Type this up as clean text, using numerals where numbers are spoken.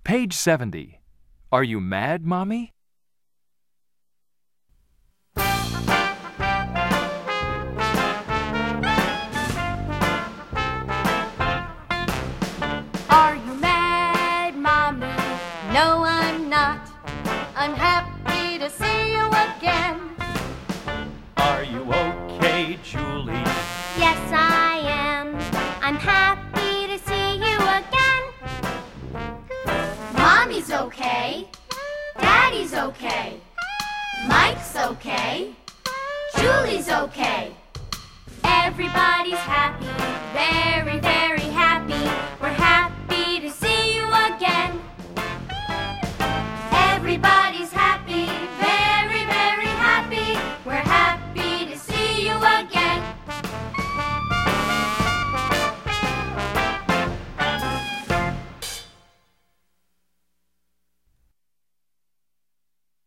Page 70. Are you mad, Mommy? Are you mad, Mommy? No, I'm not. I'm happy to see you again. Are you okay, Julie? Yes, I am. I'm happy to see you again. Mommy's okay. Daddy's okay. Mike's okay. Julie's okay. Everybody's happy, very, very